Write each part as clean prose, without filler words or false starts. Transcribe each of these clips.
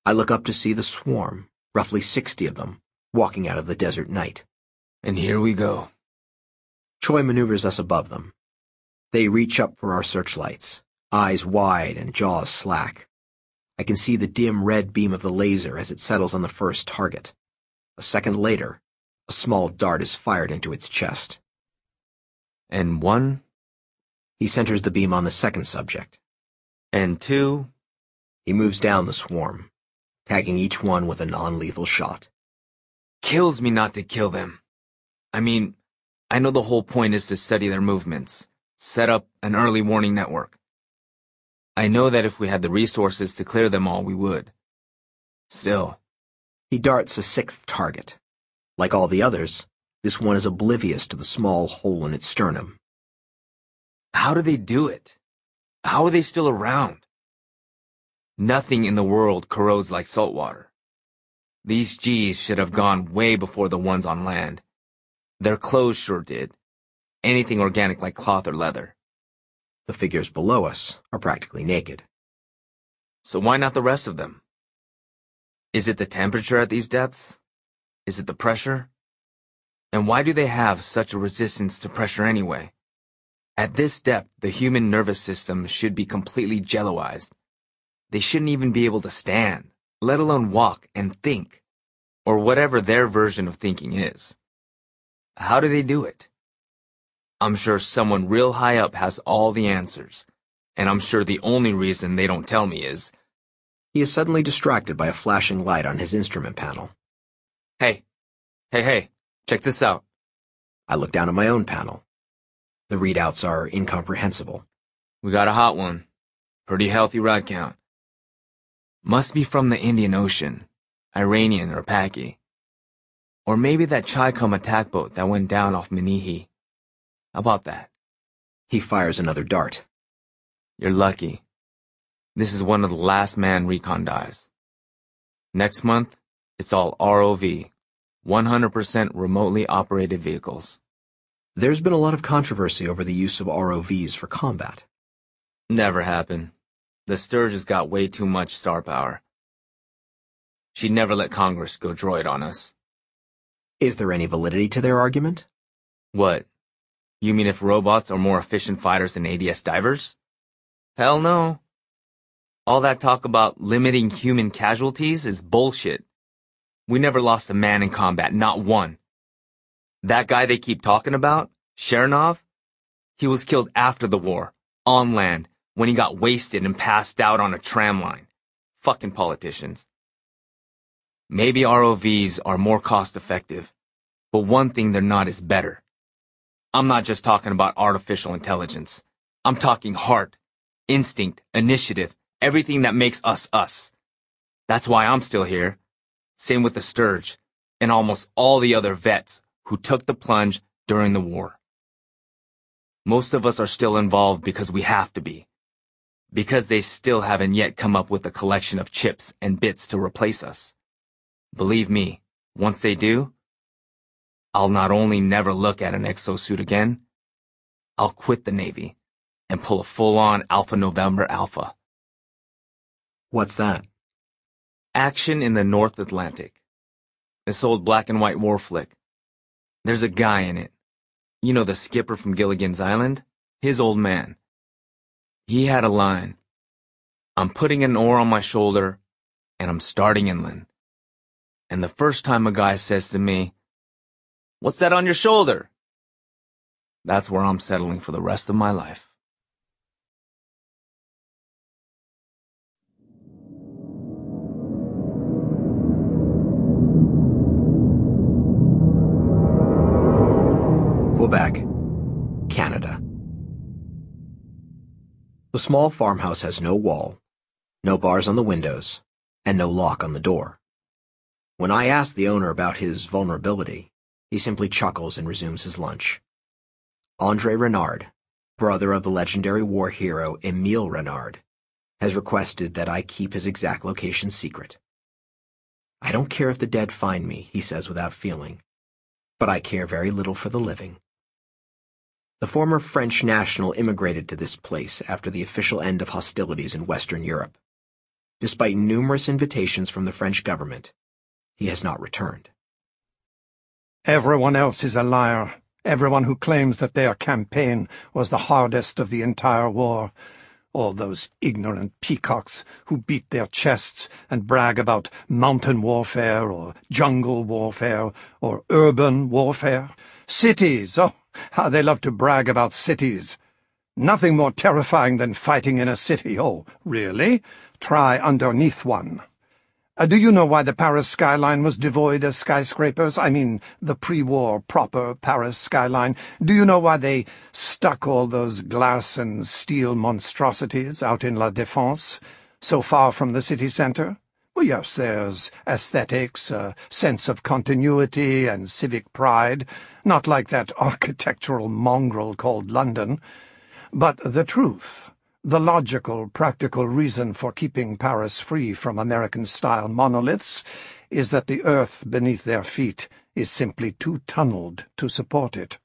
I look up to see the swarm, roughly 60 of them, walking out of the desert night. And here we go. Choi maneuvers us above them. They reach up for our searchlights, eyes wide and jaws slack. I can see the dim red beam of the laser as it settles on the first target. A second later, a small dart is fired into its chest. And one. He centers the beam on the second subject. And two. He moves down the swarm, tagging each one with a non-lethal shot. Kills me not to kill them. I mean, I know the whole point is to study their movements, set up an early warning network. I know that if we had the resources to clear them all, we would. Still. He darts a sixth target. Like all the others, this one is oblivious to the small hole in its sternum. How do they do it? How are they still around? Nothing in the world corrodes like salt water. These G's should have gone way before the ones on land. Their clothes sure did. Anything organic like cloth or leather. The figures below us are practically naked. So why not the rest of them? Is it the temperature at these depths? Is it the pressure? And why do they have such a resistance to pressure anyway? At this depth, the human nervous system should be completely jelloized. They shouldn't even be able to stand, let alone walk and think, or whatever their version of thinking is. How do they do it? I'm sure someone real high up has all the answers, and I'm sure the only reason they don't tell me is... He is suddenly distracted by a flashing light on his instrument panel. Hey, check this out. I look down at my own panel. The readouts are incomprehensible. We got a hot one. Pretty healthy rod count. Must be from the Indian Ocean, Iranian or Paki. Or maybe that Chi-Com attack boat that went down off Minihi. How about that? He fires another dart. You're lucky. This is one of the last man recon dives. Next month, it's all ROV, 100% remotely operated vehicles. There's been a lot of controversy over the use of ROVs for combat. Never happened. The Sturge has got way too much star power. She'd never let Congress go droid on us. Is there any validity to their argument? What? You mean if robots are more efficient fighters than ADS divers? Hell no. All that talk about limiting human casualties is bullshit. We never lost a man in combat, not one. That guy they keep talking about, Chernov, he was killed after the war, on land, when he got wasted and passed out on a tram line. Fucking politicians. Maybe ROVs are more cost-effective, but one thing they're not is better. I'm not just talking about artificial intelligence. I'm talking heart, instinct, initiative, everything that makes us us. That's why I'm still here. Same with the Sturge, and almost all the other vets who took the plunge during the war. Most of us are still involved because we have to be. Because they still haven't yet come up with a collection of chips and bits to replace us. Believe me, once they do, I'll not only never look at an exosuit again, I'll quit the Navy and pull a full-on Alpha November Alpha. What's that? Action in the North Atlantic. This old black and white war flick. There's a guy in it. You know the skipper from Gilligan's Island? His old man. He had a line. I'm putting an oar on my shoulder, and I'm starting inland. And the first time a guy says to me, "What's that on your shoulder?" That's where I'm settling for the rest of my life. Quebec, Canada. The small farmhouse has no wall, no bars on the windows, and no lock on the door. When I ask the owner about his vulnerability, he simply chuckles and resumes his lunch. André Renard, brother of the legendary war hero Émile Renard, has requested that I keep his exact location secret. I don't care if the dead find me, he says without feeling, but I care very little for the living. The former French national immigrated to this place after the official end of hostilities in Western Europe. Despite numerous invitations from the French government, he has not returned. Everyone else is a liar. Everyone who claims that their campaign was the hardest of the entire war. All those ignorant peacocks who beat their chests and brag about mountain warfare or jungle warfare or urban warfare. Cities! Oh, how they love to brag about cities. Nothing more terrifying than fighting in a city. Oh, really? Try underneath one. Do you know why the Paris skyline was devoid of skyscrapers? I mean, the pre-war proper Paris skyline. Do you know why they stuck all those glass and steel monstrosities out in La Défense, so far from the city centre? Well, yes, there's aesthetics, a sense of continuity and civic pride, not like that architectural mongrel called London. But the truth, the logical, practical reason for keeping Paris free from American-style monoliths is that the earth beneath their feet is simply too tunneled to support it.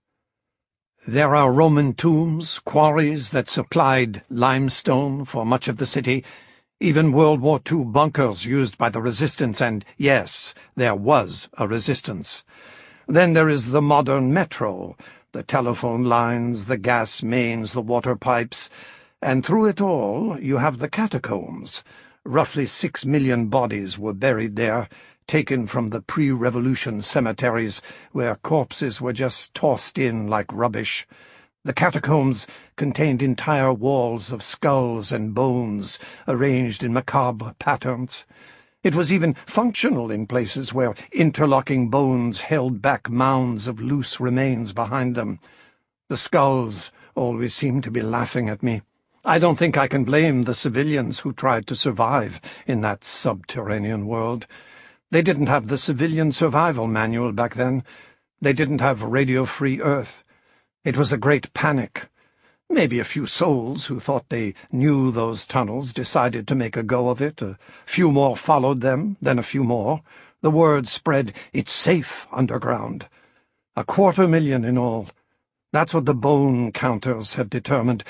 There are Roman tombs, quarries that supplied limestone for much of the city, even World War II bunkers used by the resistance, and yes, there was a resistance. Then there is the modern metro, the telephone lines, the gas mains, the water pipes, and through it all you have the catacombs. Roughly 6 million bodies were buried there, taken from the pre-revolution cemeteries where corpses were just tossed in like rubbish. The catacombs contained entire walls of skulls and bones arranged in macabre patterns. It was even functional in places where interlocking bones held back mounds of loose remains behind them. The skulls always seemed to be laughing at me. I don't think I can blame the civilians who tried to survive in that subterranean world. They didn't have the civilian survival manual back then. They didn't have Radio-Free Earth. It was the Great Panic. Maybe a few souls who thought they knew those tunnels decided to make a go of it. A few more followed them, then a few more. The word spread, "It's safe underground." 250,000 in all. That's what the bone counters have determined,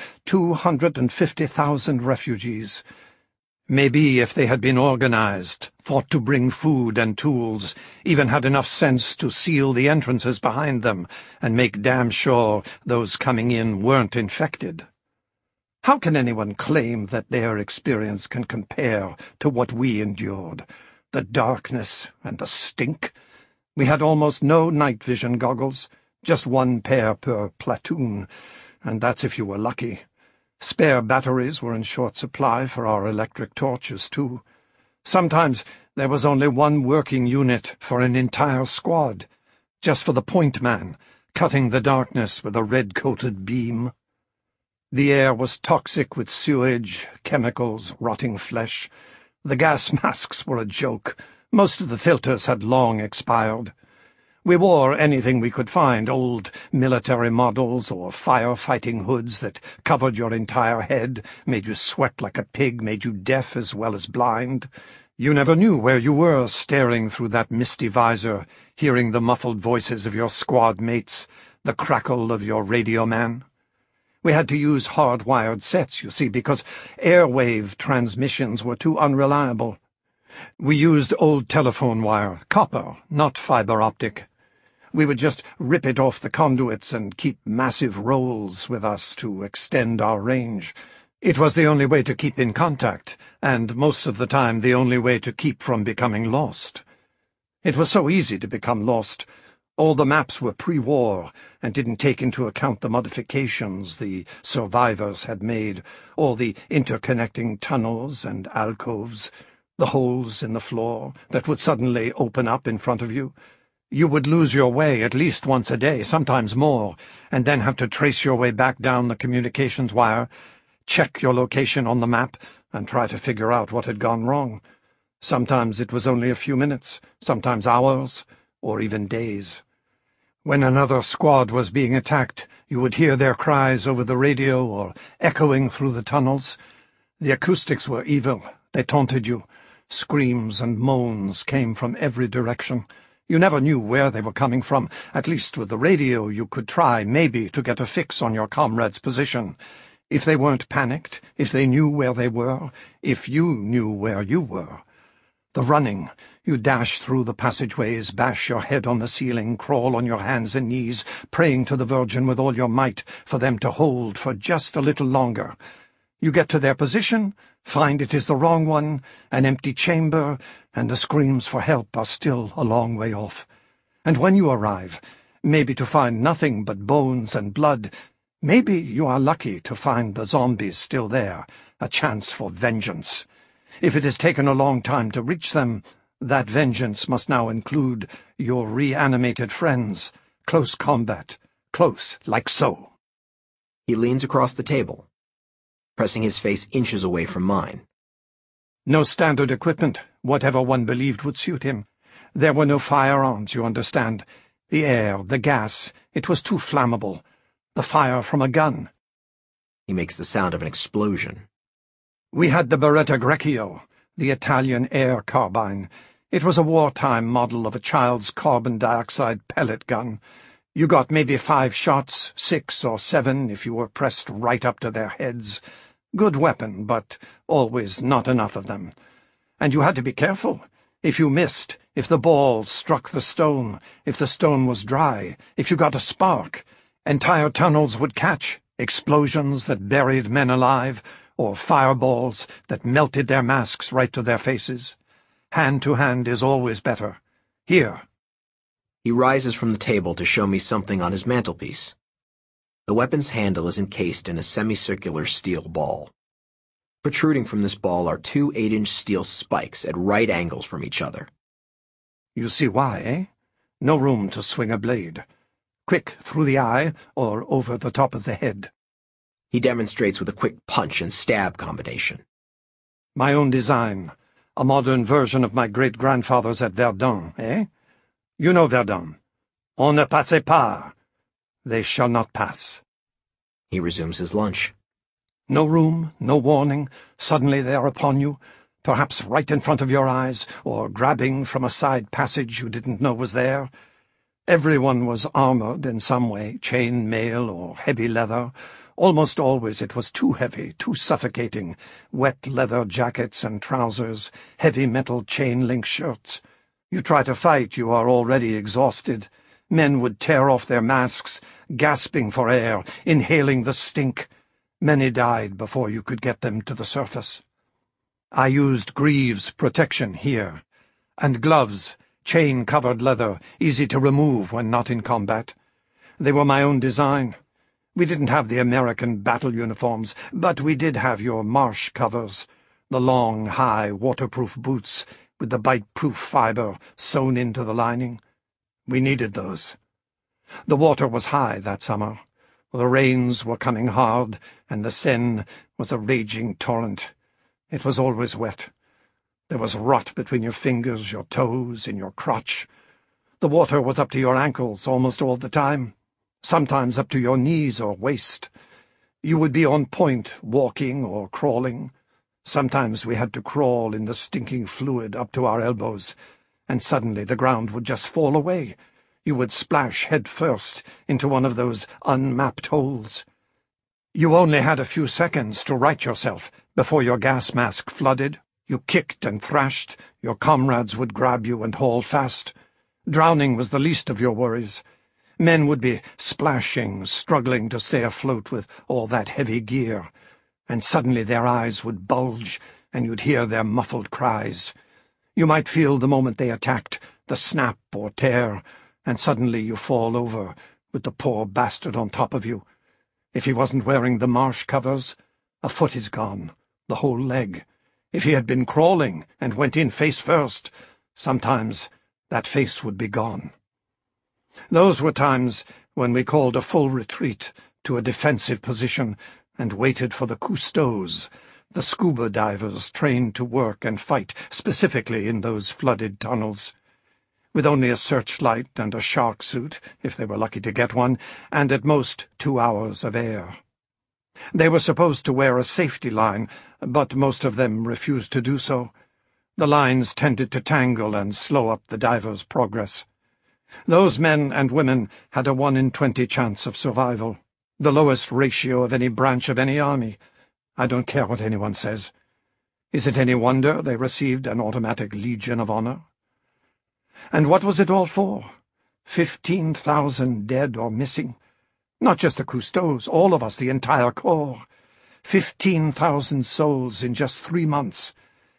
250,000 refugees. Maybe if they had been organized, thought to bring food and tools, even had enough sense to seal the entrances behind them and make damn sure those coming in weren't infected. How can anyone claim that their experience can compare to what we endured? The darkness and the stink. We had almost no night vision goggles. Just 1 pair per platoon, and that's if you were lucky. Spare batteries were in short supply for our electric torches, too. Sometimes there was only 1 working unit for an entire squad, just for the point man, cutting the darkness with a red-coated beam. The air was toxic with sewage, chemicals, rotting flesh. The gas masks were a joke. Most of the filters had long expired. We wore anything we could find, old military models or firefighting hoods that covered your entire head, made you sweat like a pig, made you deaf as well as blind. You never knew where you were staring through that misty visor, hearing the muffled voices of your squad mates, the crackle of your radio man. We had to use hard-wired sets, you see, because airwave transmissions were too unreliable. We used old telephone wire, copper, not fiber optic. We would just rip it off the conduits and keep massive rolls with us to extend our range. It was the only way to keep in contact, and most of the time the only way to keep from becoming lost. It was so easy to become lost. All the maps were pre-war and didn't take into account the modifications the survivors had made, all the interconnecting tunnels and alcoves, the holes in the floor that would suddenly open up in front of you. You would lose your way at least once a day, sometimes more, and then have to trace your way back down the communications wire, check your location on the map, and try to figure out what had gone wrong. Sometimes it was only a few minutes, sometimes hours, or even days. When another squad was being attacked, you would hear their cries over the radio or echoing through the tunnels. The acoustics were evil. They taunted you. Screams and moans came from every direction. You never knew where they were coming from. At least with the radio you could try, maybe, to get a fix on your comrade's position. If they weren't panicked, if they knew where they were, if you knew where you were. The running. You dash through the passageways, bash your head on the ceiling, crawl on your hands and knees, praying to the Virgin with all your might for them to hold for just a little longer. You get to their position, find it is the wrong one, an empty chamber, and the screams for help are still a long way off. And when you arrive, maybe to find nothing but bones and blood, maybe you are lucky to find the zombies still there, a chance for vengeance. If it has taken a long time to reach them, that vengeance must now include your reanimated friends. Close combat. Close, like so. He leans across the table, pressing his face inches away from mine. No standard equipment, whatever one believed would suit him. There were no firearms, you understand. The air, the gas, it was too flammable. The fire from a gun. He makes the sound of an explosion. We had the Beretta Grecchio, the Italian air carbine. It was a wartime model of a child's carbon dioxide pellet gun. You got maybe 5 shots, 6 or 7 if you were pressed right up to their heads. Good weapon, but always not enough of them. And you had to be careful. If you missed, if the ball struck the stone, if the stone was dry, if you got a spark, entire tunnels would catch, explosions that buried men alive, or fireballs that melted their masks right to their faces. Hand to hand is always better. Here. He rises from the table to show me something on his mantelpiece. The weapon's handle is encased in a semicircular steel ball. Protruding from this ball are 2 8-inch steel spikes at right angles from each other. You see why, eh? No room to swing a blade. Quick through the eye or over the top of the head. He demonstrates with a quick punch and stab combination. My own design. A modern version of my great-grandfather's at Verdun, eh? You know Verdun. On ne passe pas. They shall not pass. He resumes his lunch. No room, no warning. Suddenly they are upon you, perhaps right in front of your eyes, or grabbing from a side passage you didn't know was there. Everyone was armored in some way, chain mail or heavy leather. Almost always it was too heavy, too suffocating. Wet leather jackets and trousers, heavy metal chain-link shirts. You try to fight, you are already exhausted. Men would tear off their masks, gasping for air, inhaling the stink. Many died before you could get them to the surface. I used Greaves protection here, and gloves, chain-covered leather, easy to remove when not in combat. They were my own design. We didn't have the American battle uniforms, but we did have your marsh covers, the long, high, waterproof boots with the bite-proof fiber sewn into the lining. We needed those. The water was high that summer. The rains were coming hard, and the Seine was a raging torrent. It was always wet. There was rot between your fingers, your toes, in your crotch. The water was up to your ankles almost all the time, sometimes up to your knees or waist. You would be on point, walking or crawling. Sometimes we had to crawl in the stinking fluid up to our elbows, and suddenly the ground would just fall away. You would splash head first into one of those unmapped holes. You only had a few seconds to right yourself before your gas mask flooded. You kicked and thrashed. Your comrades would grab you and haul fast. Drowning was the least of your worries. Men would be splashing, struggling to stay afloat with all that heavy gear, and suddenly their eyes would bulge, and you'd hear their muffled cries. You might feel the moment they attacked, the snap or tear, and suddenly you fall over, with the poor bastard on top of you. If he wasn't wearing the marsh covers, a foot is gone, the whole leg. If he had been crawling and went in face first, sometimes that face would be gone. Those were times when we called a full retreat to a defensive position and waited for the cousteaus, the scuba divers trained to work and fight specifically in those flooded tunnels. With only a searchlight and a shark suit, if they were lucky to get one, and at most 2 hours of air. They were supposed to wear a safety line, but most of them refused to do so. The lines tended to tangle and slow up the divers' progress. Those men and women had a 1 in 20 chance of survival. The lowest ratio of any branch of any army. I don't care what anyone says. Is it any wonder they received an automatic Legion of Honor? And what was it all for? 15,000 dead or missing. Not just the Cousteaus, all of us, the entire Corps. 15,000 souls in just 3 months.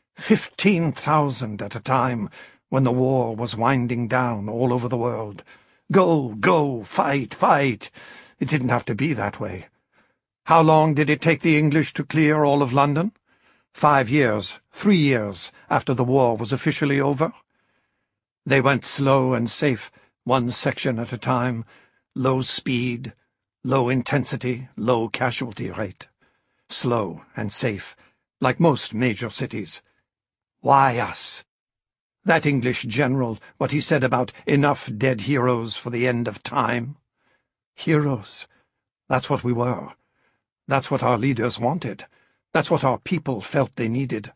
15,000 at a time, when the war was winding down all over the world. Go, go, fight, fight. It didn't have to be that way. How long did it take the English to clear all of London? 5 years, 3 years after the war was officially over. They went slow and safe, one section at a time, low speed, low intensity, low casualty rate. Slow and safe, like most major cities. Why us? That English general, what he said about enough dead heroes for the end of time. Heroes. That's what we were. That's what our leaders wanted. That's what our people felt they needed.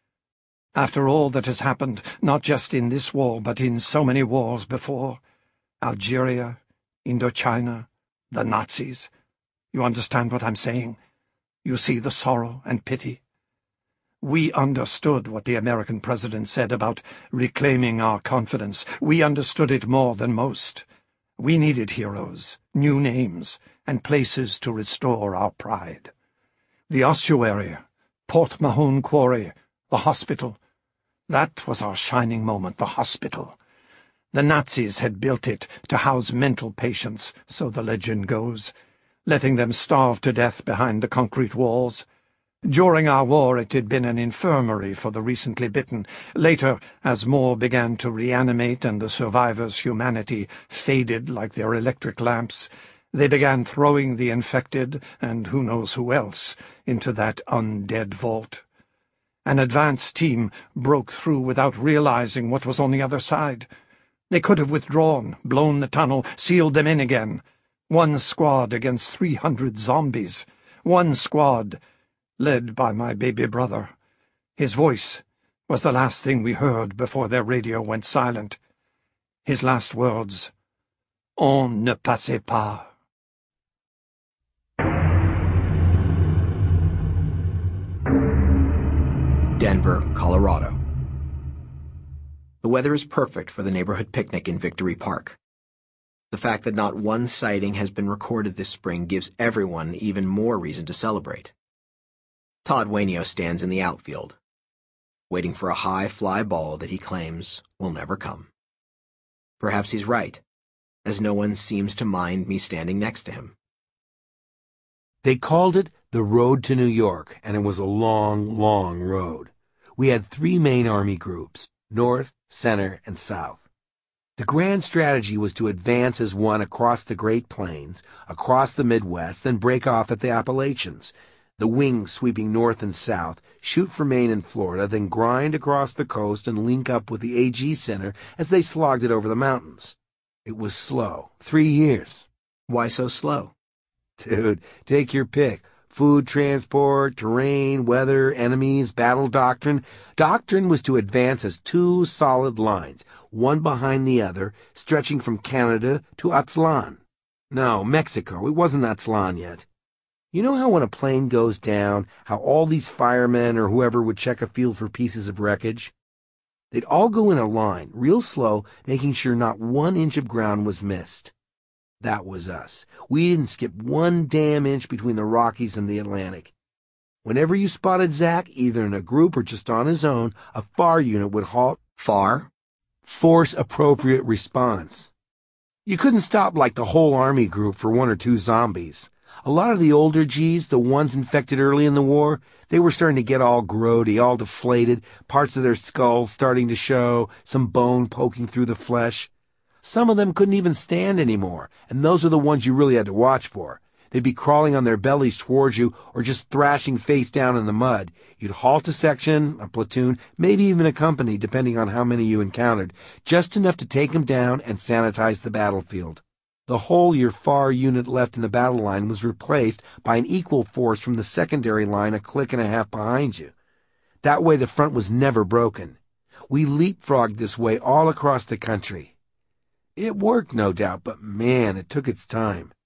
After all that has happened, not just in this war, but in so many wars before, Algeria, Indochina, the Nazis, you understand what I'm saying? You see the sorrow and pity? We understood what the American president said about reclaiming our confidence. We understood it more than most. We needed heroes, new names, and places to restore our pride. The ossuary, Port Mahon Quarry, the hospital. That was our shining moment, the hospital. The Nazis had built it to house mental patients, so the legend goes, letting them starve to death behind the concrete walls. During our war it had been an infirmary for the recently bitten. Later, as more began to reanimate and the survivors' humanity faded like their electric lamps, they began throwing the infected, and who knows who else, into that undead vault. An advance team broke through without realizing what was on the other side. They could have withdrawn, blown the tunnel, sealed them in again. One squad against 300 zombies. One squad, led by my baby brother. His voice was the last thing we heard before their radio went silent. His last words, "On ne passait pas." Denver, Colorado. The weather is perfect for the neighborhood picnic in Victory Park. The fact that not one sighting has been recorded this spring gives everyone even more reason to celebrate. Todd Wainio stands in the outfield, waiting for a high fly ball that he claims will never come. Perhaps he's right, as no one seems to mind me standing next to him. They called it the Road to New York, and it was a long, long road. We had 3 main army groups, North, Center, and South. The grand strategy was to advance as one across the Great Plains, across the Midwest, then break off at the Appalachians. The wings sweeping north and south, shoot for Maine and Florida, then grind across the coast and link up with the AG Center as they slogged it over the mountains. It was slow. 3 years. Why so slow? Dude, take your pick. Food transport, terrain, weather, enemies, battle doctrine. Doctrine was to advance as 2 solid lines, one behind the other, stretching from Canada to Aztlan. No, Mexico. It wasn't Aztlan yet. You know how when a plane goes down, how all these firemen or whoever would check a field for pieces of wreckage? They'd all go in a line, real slow, making sure not 1 inch of ground was missed. That was us. We didn't skip 1 damn inch between the Rockies and the Atlantic. Whenever you spotted Zach, either in a group or just on his own, a FAR unit would halt. FAR? Force Appropriate Response. You couldn't stop like the whole army group for 1 or 2 zombies. A lot of the older Gs, the ones infected early in the war, they were starting to get all grody, all deflated, parts of their skulls starting to show, some bone poking through the flesh. Some of them couldn't even stand anymore, and those are the ones you really had to watch for. They'd be crawling on their bellies towards you or just thrashing face down in the mud. You'd halt a section, a platoon, maybe even a company, depending on how many you encountered, just enough to take them down and sanitize the battlefield. The hole your FAR unit left in the battle line was replaced by an equal force from the secondary line a click and a half behind you. That way the front was never broken. We leapfrogged this way all across the country. It worked, no doubt, but man, it took its time.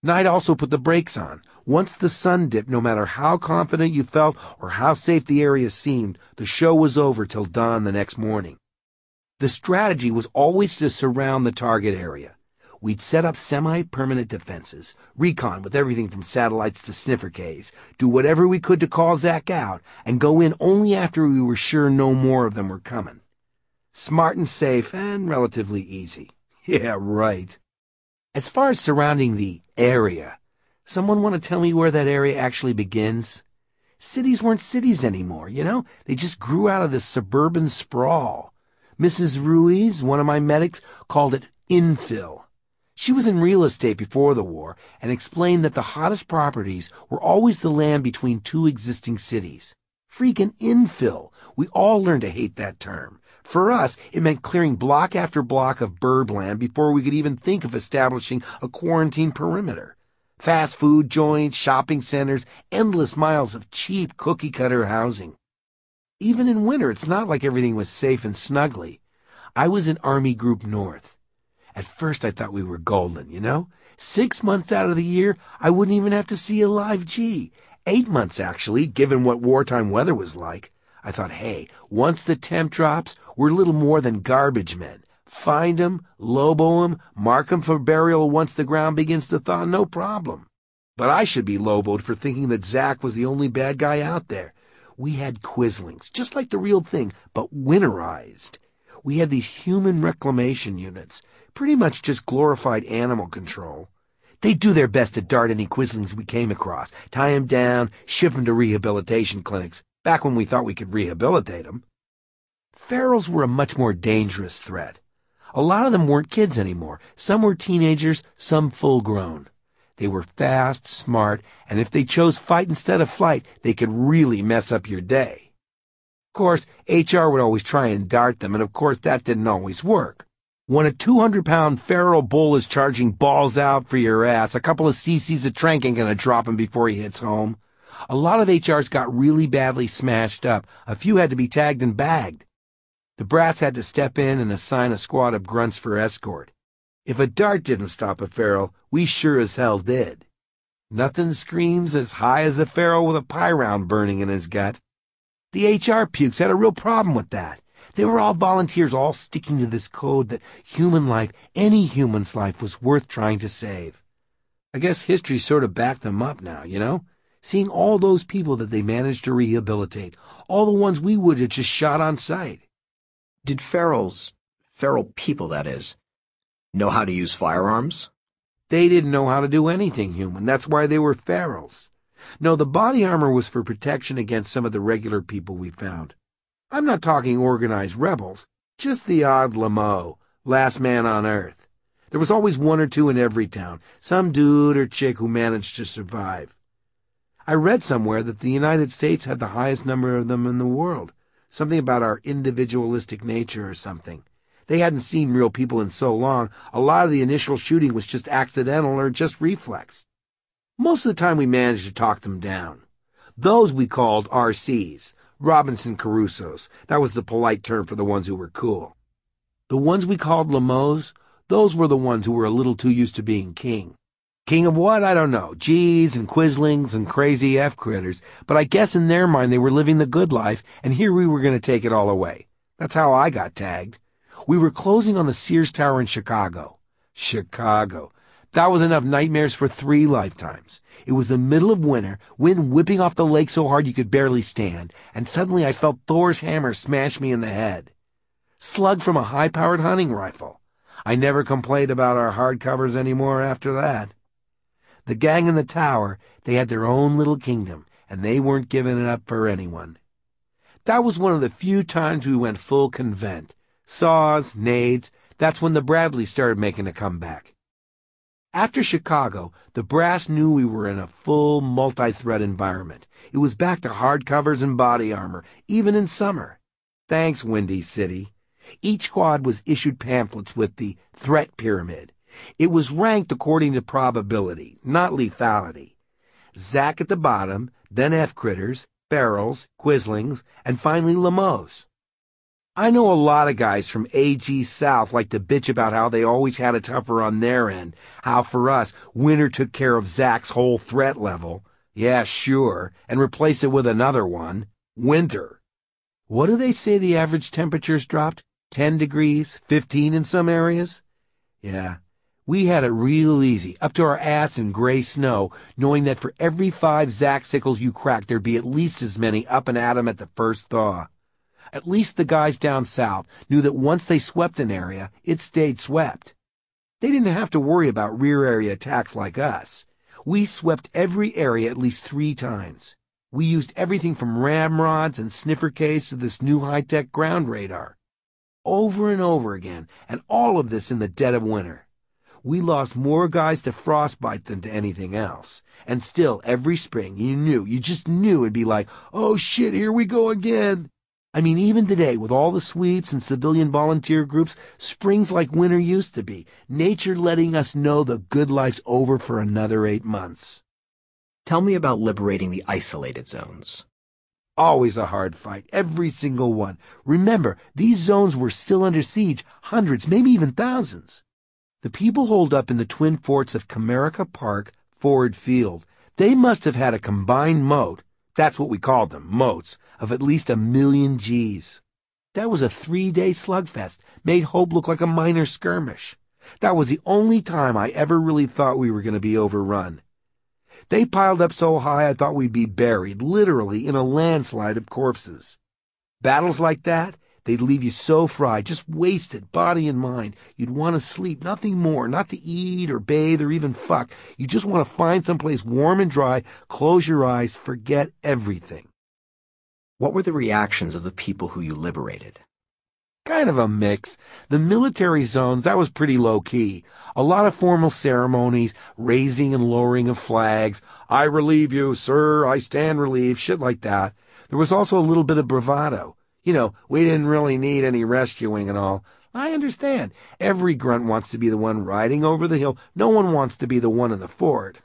Night also put the brakes on. Once the sun dipped, no matter how confident you felt or how safe the area seemed, the show was over till dawn the next morning. The strategy was always to surround the target area. We'd set up semi-permanent defenses, recon with everything from satellites to sniffer Ks, do whatever we could to call Zack out, and go in only after we were sure no more of them were coming. Smart and safe and relatively easy. Yeah, right. As far as surrounding the area, someone want to tell me where that area actually begins? Cities weren't cities anymore, you know? They just grew out of this suburban sprawl. Mrs. Ruiz, one of my medics, called it infill. She was in real estate before the war and explained that the hottest properties were always the land between two existing cities. Freaking infill. We all learned to hate that term. For us, it meant clearing block after block of burbland before we could even think of establishing a quarantine perimeter. Fast food joints, shopping centers, endless miles of cheap cookie-cutter housing. Even in winter, it's not like everything was safe and snuggly. I was in Army Group North. At first, I thought we were golden, you know? 6 months out of the year, I wouldn't even have to see a live G. 8 months, actually, given what wartime weather was like. I thought, hey, once the temp drops, we're little more than garbage men. Find 'em, lobo 'em, mark 'em for burial once the ground begins to thaw, no problem. But I should be loboed for thinking that Zack was the only bad guy out there. We had Quislings, just like the real thing, but winterized. We had these human reclamation units, pretty much just glorified animal control. They'd do their best to dart any Quislings we came across, tie 'em down, ship 'em to rehabilitation clinics, back when we thought we could rehabilitate 'em. Ferals were a much more dangerous threat. A lot of them weren't kids anymore. Some were teenagers, some full-grown. They were fast, smart, and if they chose fight instead of flight, they could really mess up your day. Of course, HR would always try and dart them, and of course that didn't always work. When a 200-pound feral bull is charging balls out for your ass, a couple of cc's of trank ain't gonna drop him before he hits home. A lot of HRs got really badly smashed up. A few had to be tagged and bagged. The brass had to step in and assign a squad of grunts for escort. If a dart didn't stop a feral, we sure as hell did. Nothing screams as high as a feral with a pie round burning in his gut. The HR pukes had a real problem with that. They were all volunteers, all sticking to this code that human life, any human's life, was worth trying to save. I guess history sort of backed them up now, you know? Seeing all those people that they managed to rehabilitate, all the ones we would have just shot on sight. Did feral people, that is, know how to use firearms? They didn't know how to do anything human. That's why they were ferals. No, the body armor was for protection against some of the regular people we found. I'm not talking organized rebels, just the odd lamo, last man on earth. There was always one or two in every town, some dude or chick who managed to survive. I read somewhere that the United States had the highest number of them in the world. Something about our individualistic nature or something. They hadn't seen real people in so long, a lot of the initial shooting was just accidental or just reflex. Most of the time we managed to talk them down. Those we called RCs, Robinson Crusoes. That was the polite term for the ones who were cool. The ones we called lamos, those were the ones who were a little too used to being king. King of what? I don't know. G's and Quislings and crazy F-critters. But I guess in their mind they were living the good life, and here we were going to take it all away. That's how I got tagged. We were closing on the Sears Tower in Chicago. Chicago. That was enough nightmares for 3 lifetimes. It was the middle of winter, wind whipping off the lake so hard you could barely stand, and suddenly I felt Thor's hammer smash me in the head. Slug from a high-powered hunting rifle. I never complained about our hardcovers anymore after that. The gang in the tower, they had their own little kingdom, and they weren't giving it up for anyone. That was one of the few times we went full convent. Saws, nades, that's when the Bradleys started making a comeback. After Chicago, the brass knew we were in a full multi-threat environment. It was back to hardcovers and body armor, even in summer. Thanks, Windy City. Each squad was issued pamphlets with the threat pyramid. It was ranked according to probability, not lethality. Zack at the bottom, then F-critters, ferals, Quislings, and finally lamos. I know a lot of guys from AG South like to bitch about how they always had it tougher on their end, how for us, winter took care of Zach's whole threat level. Yeah, sure, and replace it with another one, winter. What do they say the average temperatures dropped? 10 degrees, 15 in some areas? Yeah, we had it real easy, up to our ass in gray snow, knowing that for every 5 Zaxicles you cracked, there'd be at least as many up and at 'em at the first thaw. At least the guys down south knew that once they swept an area, it stayed swept. They didn't have to worry about rear area attacks like us. We swept every area at least 3 times. We used everything from ramrods and sniffer Ks to this new high-tech ground radar. Over and over again, and all of this in the dead of winter. We lost more guys to frostbite than to anything else. And still, every spring, you just knew it'd be like, oh shit, here we go again. I mean, even today, with all the sweeps and civilian volunteer groups, spring's like winter used to be, nature letting us know the good life's over for another 8 months. Tell me about liberating the isolated zones. Always a hard fight, every single one. Remember, these zones were still under siege, hundreds, maybe even thousands. The people holed up in the twin forts of Comerica Park, Ford Field. They must have had a combined moat, that's what we called them, moats, of at least 1 million Gs. That was a 3-day slugfest, made Hope look like a minor skirmish. That was the only time I ever really thought we were going to be overrun. They piled up so high I thought we'd be buried, literally in a landslide of corpses. Battles like that, they'd leave you so fried, just wasted, body and mind. You'd want to sleep, nothing more, not to eat or bathe or even fuck. You just want to find someplace warm and dry, close your eyes, forget everything. What were the reactions of the people who you liberated? Kind of a mix. The military zones, that was pretty low-key. A lot of formal ceremonies, raising and lowering of flags. I relieve you, sir, I stand relieved, shit like that. There was also a little bit of bravado. You know, we didn't really need any rescuing and all. I understand. Every grunt wants to be the one riding over the hill. No one wants to be the one in the fort.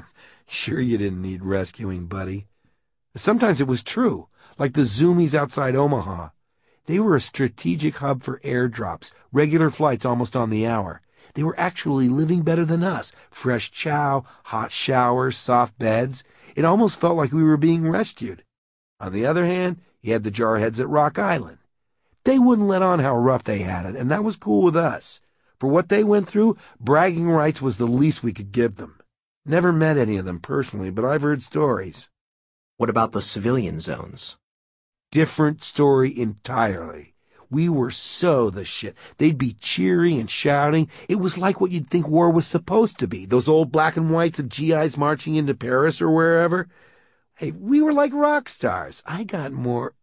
Sure you didn't need rescuing, buddy. Sometimes it was true, like the Zoomies outside Omaha. They were a strategic hub for airdrops, regular flights almost on the hour. They were actually living better than us. Fresh chow, hot showers, soft beds. It almost felt like we were being rescued. On the other hand, you had the jarheads at Rock Island. They wouldn't let on how rough they had it, and that was cool with us. For what they went through, bragging rights was the least we could give them. Never met any of them personally, but I've heard stories. What about the civilian zones? Different story entirely. We were so the shit. They'd be cheering and shouting. It was like what you'd think war was supposed to be. Those old black and whites of GIs marching into Paris or wherever. Hey, we were like rock stars. I got more...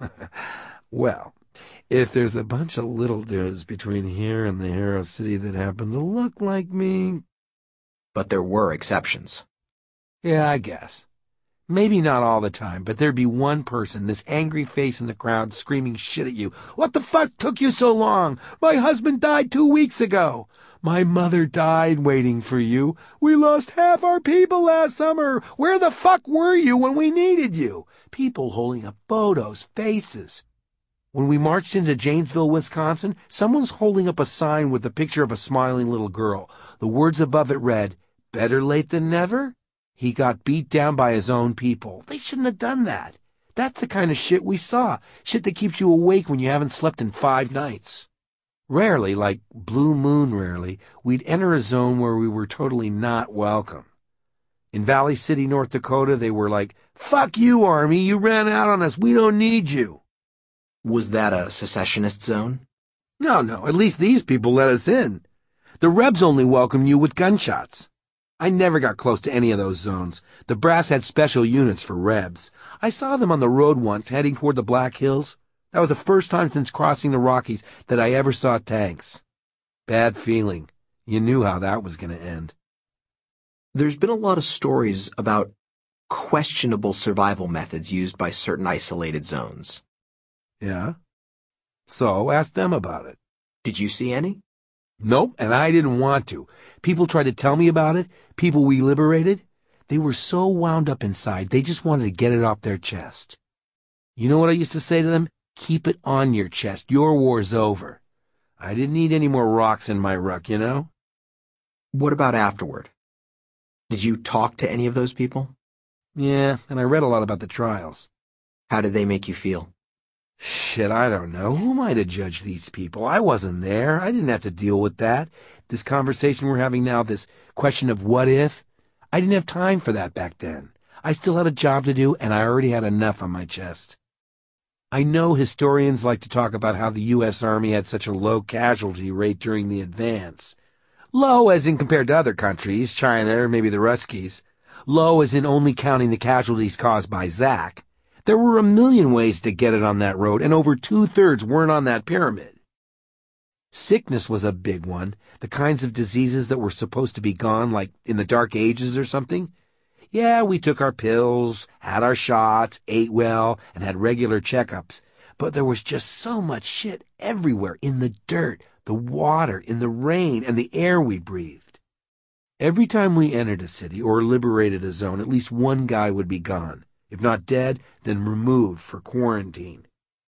Well, if there's a bunch of little dudes between here and the hero city that happen to look like me... But there were exceptions. Yeah, I guess. Maybe not all the time, but there'd be one person, this angry face in the crowd, screaming shit at you. What the fuck took you so long? My husband died 2 weeks ago. My mother died waiting for you. We lost half our people last summer. Where the fuck were you when we needed you? People holding up photos, faces. When we marched into Janesville, Wisconsin, someone's holding up a sign with the picture of a smiling little girl. The words above it read, "Better late than never?" He got beat down by his own people. They shouldn't have done that. That's the kind of shit we saw. Shit that keeps you awake when you haven't slept in 5 nights. Rarely, like blue moon rarely, we'd enter a zone where we were totally not welcome. In Valley City, North Dakota, they were like, "Fuck you, Army, you ran out on us, we don't need you." Was that a secessionist zone? No, at least these people let us in. The Rebs only welcome you with gunshots. I never got close to any of those zones. The brass had special units for Rebs. I saw them on the road once, heading toward the Black Hills. That was the first time since crossing the Rockies that I ever saw tanks. Bad feeling. You knew how that was going to end. There's been a lot of stories about questionable survival methods used by certain isolated zones. Yeah? So, ask them about it. Did you see any? Nope, and I didn't want to. People tried to tell me about it, people we liberated. They were so wound up inside, they just wanted to get it off their chest. You know what I used to say to them? Keep it on your chest. Your war's over. I didn't need any more rocks in my ruck, you know? What about afterward? Did you talk to any of those people? Yeah, and I read a lot about the trials. How did they make you feel? Shit, I don't know. Who am I to judge these people? I wasn't there. I didn't have to deal with that. This conversation we're having now, this question of what if, I didn't have time for that back then. I still had a job to do, and I already had enough on my chest. I know historians like to talk about how the U.S. Army had such a low casualty rate during the advance. Low as in compared to other countries, China or maybe the Ruskies. Low as in only counting the casualties caused by Zach. There were a million ways to get it on that road, and over 2/3 weren't on that pyramid. Sickness was a big one, the kinds of diseases that were supposed to be gone, like in the Dark Ages or something. Yeah, we took our pills, had our shots, ate well, and had regular checkups. But there was just so much shit everywhere, in the dirt, the water, in the rain, and the air we breathed. Every time we entered a city or liberated a zone, at least one guy would be gone. If not dead, then removed for quarantine.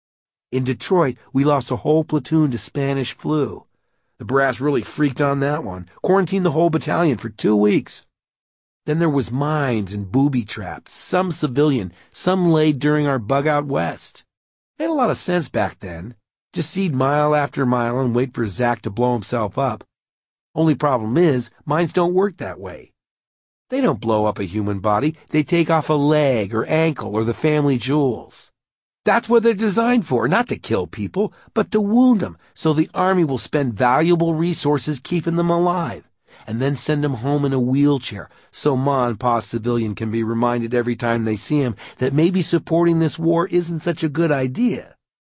In Detroit, we lost a whole platoon to Spanish flu. The brass really freaked on that one. Quarantined the whole battalion for 2 weeks. Then there was mines and booby traps, some civilian, some laid during our bug out west. Made a lot of sense back then. Just seed mile after mile and wait for Zach to blow himself up. Only problem is, mines don't work that way. They don't blow up a human body, they take off a leg or ankle or the family jewels. That's what they're designed for, not to kill people, but to wound them, so the Army will spend valuable resources keeping them alive, and then send them home in a wheelchair, so Ma and Pa civilian can be reminded every time they see him that maybe supporting this war isn't such a good idea.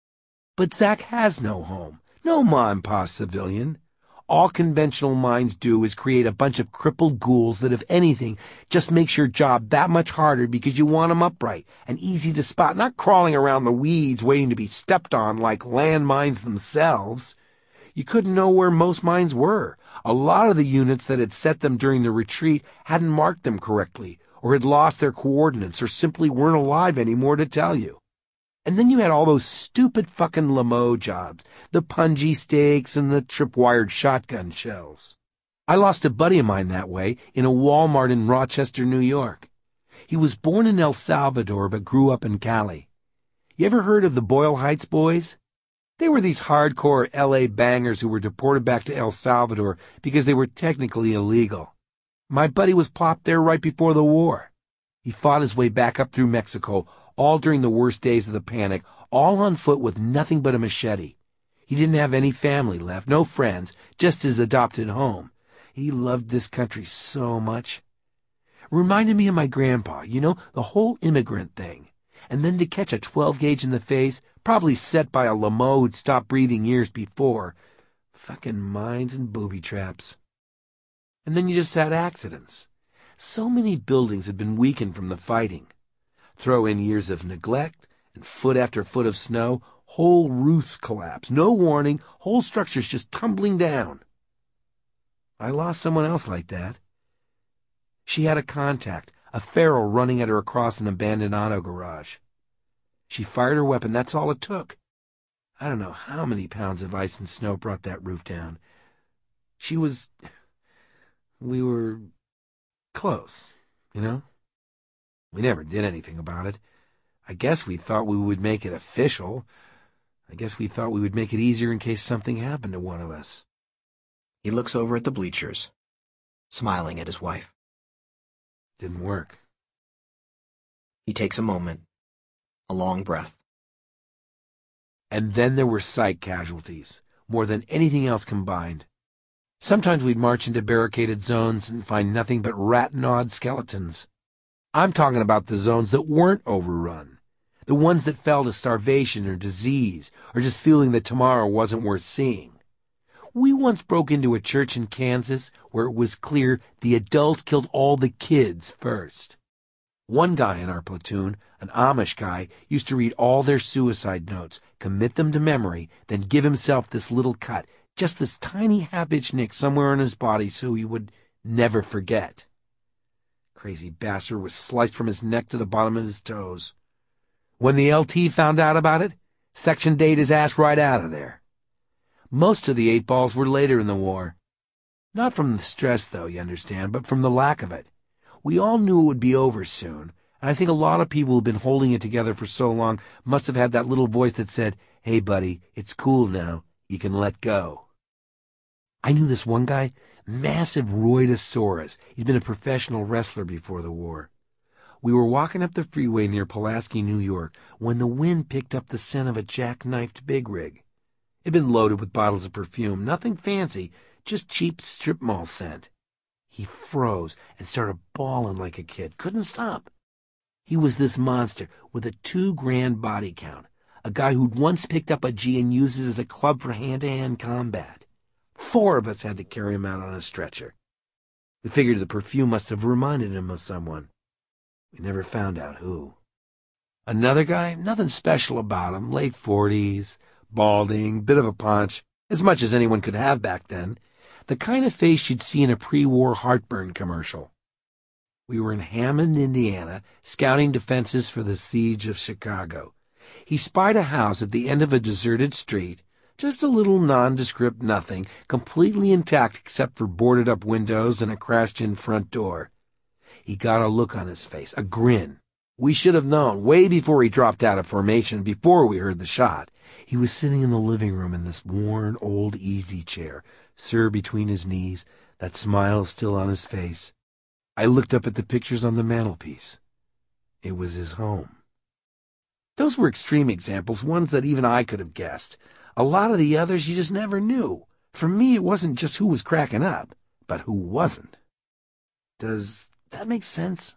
But Zach has no home, no Ma and Pa civilian. All conventional mines do is create a bunch of crippled ghouls that, if anything, just makes your job that much harder because you want them upright and easy to spot, not crawling around the weeds waiting to be stepped on like landmines themselves. You couldn't know where most mines were. A lot of the units that had set them during the retreat hadn't marked them correctly, or had lost their coordinates, or simply weren't alive anymore to tell you. And then you had all those stupid fucking Lamo jobs, the punji stakes and the tripwired shotgun shells. I lost a buddy of mine that way in a Walmart in Rochester, New York. He was born in El Salvador but grew up in Cali. You ever heard of the Boyle Heights boys? They were these hardcore L.A. bangers who were deported back to El Salvador because they were technically illegal. My buddy was plopped there right before the war. He fought his way back up through Mexico, all during the worst days of the panic, all on foot with nothing but a machete. He didn't have any family left, no friends, just his adopted home. He loved this country so much. Reminded me of my grandpa, you know, the whole immigrant thing. And then to catch a 12-gauge in the face, probably set by a Lamo who'd stopped breathing years before. Fucking mines and booby traps. And then you just had accidents. So many buildings had been weakened from the fighting. Throw in years of neglect, and foot after foot of snow, whole roofs collapse, no warning, whole structures just tumbling down. I lost someone else like that. She had a contact, a feral running at her across an abandoned auto garage. She fired her weapon, that's all it took. I don't know how many pounds of ice and snow brought that roof down. We were close, you know? We never did anything about it. I guess we thought we would make it official. I guess we thought we would make it easier in case something happened to one of us. He looks over at the bleachers, smiling at his wife. Didn't work. He takes a moment, a long breath. And then there were psych casualties, more than anything else combined. Sometimes we'd march into barricaded zones and find nothing but rat-gnawed skeletons. I'm talking about the zones that weren't overrun, the ones that fell to starvation or disease, or just feeling that tomorrow wasn't worth seeing. We once broke into a church in Kansas where it was clear the adults killed all the kids first. One guy in our platoon, an Amish guy, used to read all their suicide notes, commit them to memory, then give himself this little cut, just this tiny half-inch nick somewhere on his body so he would never forget. Crazy bastard was sliced from his neck to the bottom of his toes. When the LT found out about it, Section 8 his ass right out of there. Most of the 8-balls were later in the war. Not from the stress, though, you understand, but from the lack of it. We all knew it would be over soon, and I think a lot of people who've been holding it together for so long must have had that little voice that said, "Hey, buddy, it's cool now. You can let go." I knew this one guy, massive Roidosaurus. He'd been a professional wrestler before the war. We were walking up the freeway near Pulaski, New York, when the wind picked up the scent of a jackknifed big rig. It'd been loaded with bottles of perfume, nothing fancy, just cheap strip mall scent. He froze and started bawling like a kid. Couldn't stop. He was this monster with a 2 grand body count, a guy who'd once picked up a G and used it as a club for hand-to-hand combat. 4 of us had to carry him out on a stretcher. We figured the perfume must have reminded him of someone. We never found out who. Another guy, nothing special about him, late 40s, balding, bit of a punch, as much as anyone could have back then. The kind of face you'd see in a pre-war heartburn commercial. We were in Hammond, Indiana, scouting defenses for the siege of Chicago. He spied a house at the end of a deserted street, just a little nondescript nothing, completely intact except for boarded-up windows and a crashed-in front door. He got a look on his face, a grin. We should have known, way before he dropped out of formation, before we heard the shot. He was sitting in the living room in this worn, old easy chair, Sir between his knees, that smile still on his face. I looked up at the pictures on the mantelpiece. It was his home. Those were extreme examples, ones that even I could have guessed. A lot of the others you just never knew. For me, it wasn't just who was cracking up, but who wasn't. Does that make sense?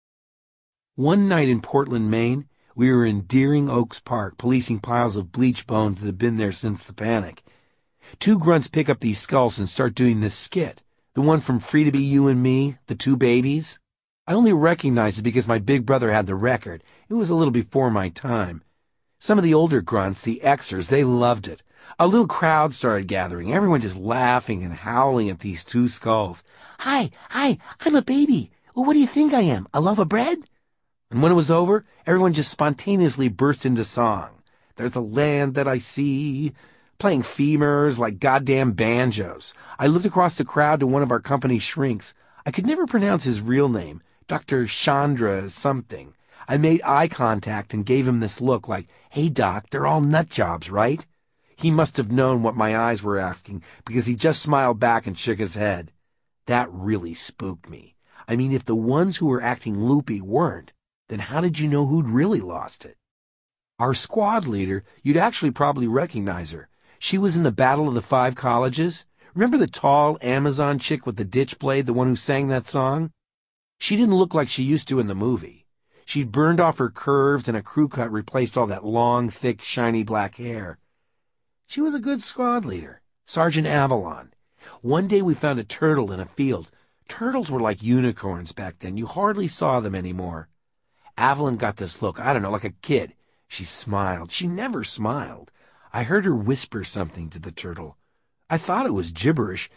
One night in Portland, Maine, we were in Deering Oaks Park, policing piles of bleach bones that had been there since the panic. 2 grunts pick up these skulls and start doing this skit. The one from Free to Be You and Me, the 2 babies. I only recognized it because my big brother had the record. It was a little before my time. Some of the older grunts, the Xers, they loved it. A little crowd started gathering, everyone just laughing and howling at these 2 skulls. Hi, I'm a baby. Well, what do you think I am, a loaf of bread? And when it was over, everyone just spontaneously burst into song. There's a land that I see, playing femurs like goddamn banjos. I looked across the crowd to one of our company shrinks. I could never pronounce his real name, Dr. Chandra something. I made eye contact and gave him this look like, "Hey, Doc, they're all nut jobs, right?" He must have known what my eyes were asking, because he just smiled back and shook his head. That really spooked me. I mean, if the ones who were acting loopy weren't, then how did you know who'd really lost it? Our squad leader, you'd actually probably recognize her. She was in the Battle of the 5 Colleges. Remember the tall Amazon chick with the ditch blade, the one who sang that song? She didn't look like she used to in the movie. She'd burned off her curves and a crew cut replaced all that long, thick, shiny black hair. She was a good squad leader, Sergeant Avalon. One day we found a turtle in a field. Turtles were like unicorns back then. You hardly saw them anymore. Avalon got this look, I don't know, like a kid. She smiled. She never smiled. I heard her whisper something to the turtle. I thought it was gibberish.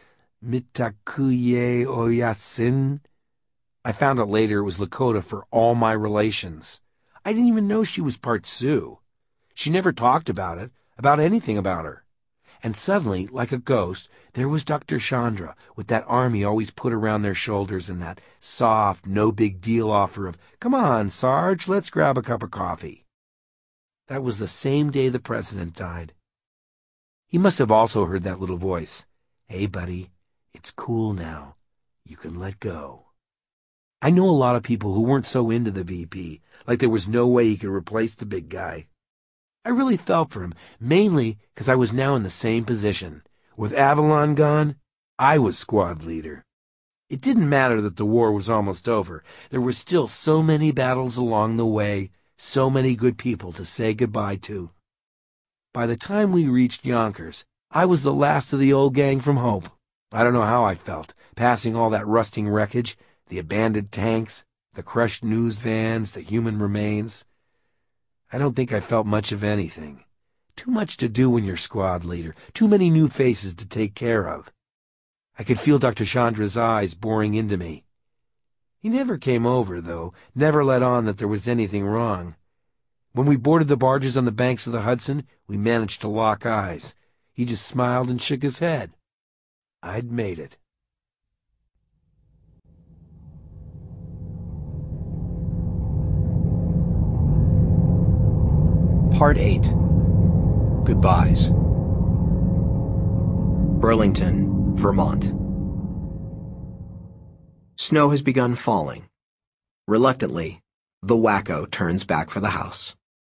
Mitakuye oyasin. I found out later it was Lakota for all my relations. I didn't even know she was part Sioux. She never talked about it, about anything about her. And suddenly, like a ghost, there was Dr. Chandra, with that arm he always put around their shoulders and that soft, no-big-deal offer of, "Come on, Sarge, let's grab a cup of coffee." That was the same day the president died. He must have also heard that little voice. "Hey, buddy, it's cool now. You can let go." I know a lot of people who weren't so into the VP, like there was no way he could replace the big guy. I really felt for him, mainly because I was now in the same position. With Avalon gone, I was squad leader. It didn't matter that the war was almost over. There were still so many battles along the way, so many good people to say goodbye to. By the time we reached Yonkers, I was the last of the old gang from Hope. I don't know how I felt, passing all that rusting wreckage, the abandoned tanks, the crushed news vans, the human remains. I don't think I felt much of anything. Too much to do when you're squad leader, too many new faces to take care of. I could feel Dr. Chandra's eyes boring into me. He never came over, though, never let on that there was anything wrong. When we boarded the barges on the banks of the Hudson, we managed to lock eyes. He just smiled and shook his head. I'd made it. Part 8. Goodbyes. Burlington, Vermont. Snow has begun falling. Reluctantly, the wacko turns back for the house.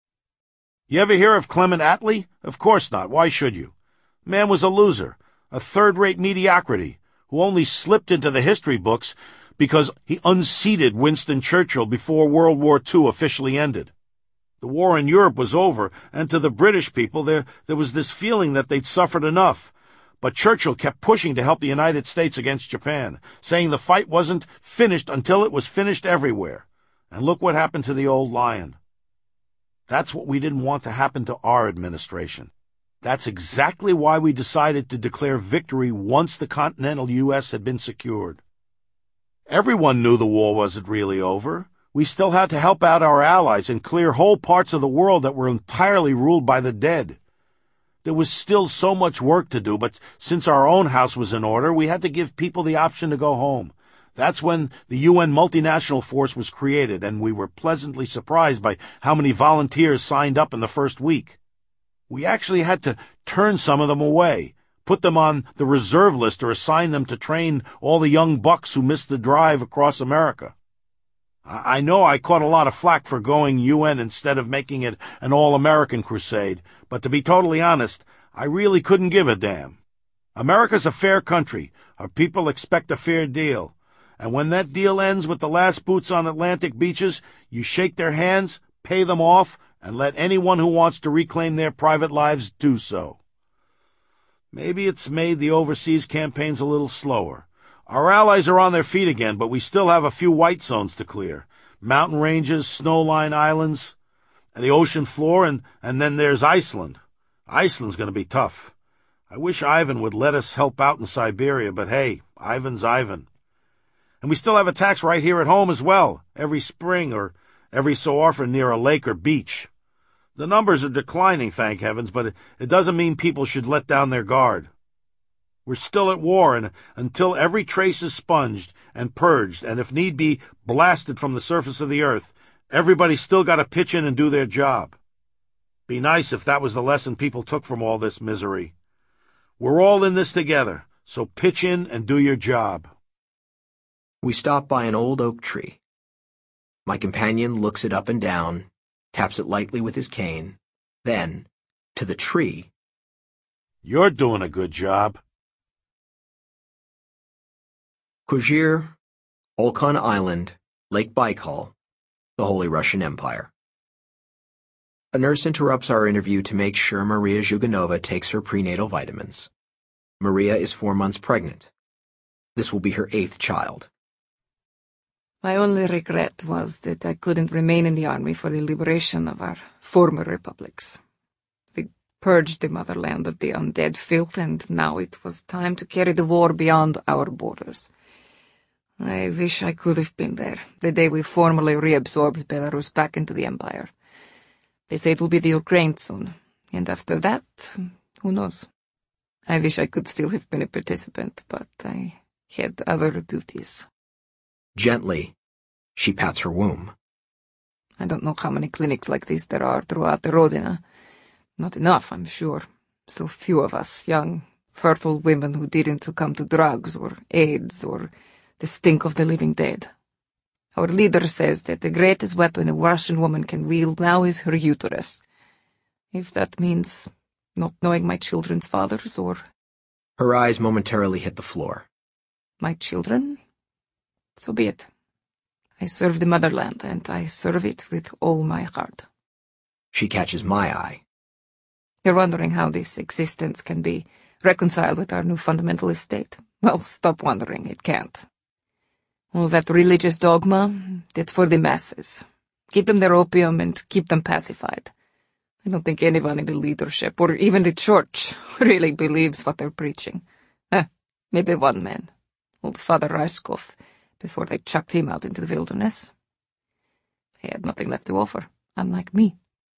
You ever hear of Clement Attlee? Of course not. Why should you? Man was a loser, a third-rate mediocrity, who only slipped into the history books because he unseated Winston Churchill before World War II officially ended. The war in Europe was over, and to the British people there was this feeling that they'd suffered enough. But Churchill kept pushing to help the United States against Japan, saying the fight wasn't finished until it was finished everywhere. And look what happened to the old lion. That's what we didn't want to happen to our administration. That's exactly why we decided to declare victory once the continental U.S. had been secured. Everyone knew the war wasn't really over. We still had to help out our allies and clear whole parts of the world that were entirely ruled by the dead. There was still so much work to do, but since our own house was in order, we had to give people the option to go home. That's when the UN multinational force was created, and we were pleasantly surprised by how many volunteers signed up in the first week. We actually had to turn some of them away, put them on the reserve list or assign them to train all the young bucks who missed the drive across America. I know I caught a lot of flack for going UN instead of making it an all-American crusade, but to be totally honest, I really couldn't give a damn. America's a fair country. Our people expect a fair deal. And when that deal ends with the last boots on Atlantic beaches, you shake their hands, pay them off, and let anyone who wants to reclaim their private lives do so. Maybe it's made the overseas campaigns a little slower. Our allies are on their feet again, but we still have a few white zones to clear. Mountain ranges, snow-lined islands, and the ocean floor, and then there's Iceland. Iceland's going to be tough. I wish Ivan would let us help out in Siberia, but hey, Ivan's Ivan. And we still have attacks right here at home as well, every spring or every so often near a lake or beach. The numbers are declining, thank heavens, but it doesn't mean people should let down their guard. We're still at war, and until every trace is sponged and purged, and if need be, blasted from the surface of the earth, everybody's still got to pitch in and do their job. Be nice if that was the lesson people took from all this misery. We're all in this together, so pitch in and do your job. We stop by an old oak tree. My companion looks it up and down, taps it lightly with his cane, then, to the tree. You're doing a good job. Kozhir, Olkhon Island, Lake Baikal, the Holy Russian Empire. A nurse interrupts our interview to make sure Maria Zhuganova takes her prenatal vitamins. Maria is 4 months pregnant. This will be her 8th child. My only regret was that I couldn't remain in the army for the liberation of our former republics. We purged the motherland of the undead filth, and now it was time to carry the war beyond our borders. I wish I could have been there, the day we formally reabsorbed Belarus back into the empire. They say it will be the Ukraine soon, and after that, who knows? I wish I could still have been a participant, but I had other duties. Gently, she pats her womb. I don't know how many clinics like this there are throughout the Rodina. Not enough, I'm sure. So few of us, young, fertile women who didn't succumb to drugs or AIDS or the stink of the living dead. Our leader says that the greatest weapon a Russian woman can wield now is her uterus. If that means not knowing my children's fathers or... Her eyes momentarily hit the floor. My children? So be it. I serve the motherland, and I serve it with all my heart. She catches my eye. You're wondering how this existence can be reconciled with our new fundamentalist state? Well, stop wondering, it can't. All that religious dogma, that's for the masses. Give them their opium and keep them pacified. I don't think anyone in the leadership, or even the church, really believes what they're preaching. Maybe one man, old Father Ryskov, before they chucked him out into the wilderness. He had nothing left to offer, unlike me.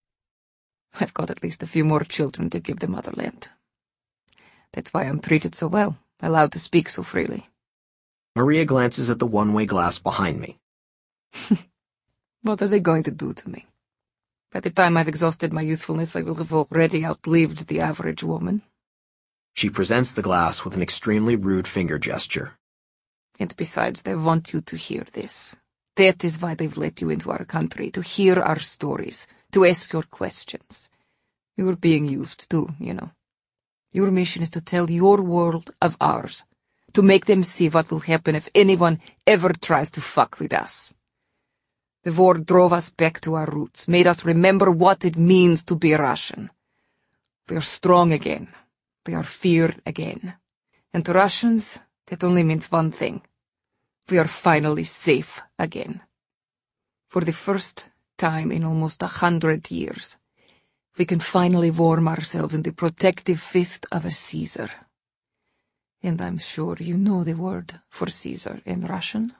I've got at least a few more children to give the motherland. That's why I'm treated so well, allowed to speak so freely. Maria glances at the one-way glass behind me. What are they going to do to me? By the time I've exhausted my usefulness, I will have already outlived the average woman. She presents the glass with an extremely rude finger gesture. And besides, they want you to hear this. That is why they've let you into our country, to hear our stories, to ask your questions. You're being used too, you know. Your mission is to tell your world of ours, to make them see what will happen if anyone ever tries to fuck with us. The war drove us back to our roots, made us remember what it means to be Russian. We are strong again. We are feared again. And to Russians, that only means one thing. We are finally safe again. For the first time in almost 100 years, we can finally warm ourselves in the protective fist of a Caesar. And I'm sure you know the word for Caesar in Russian.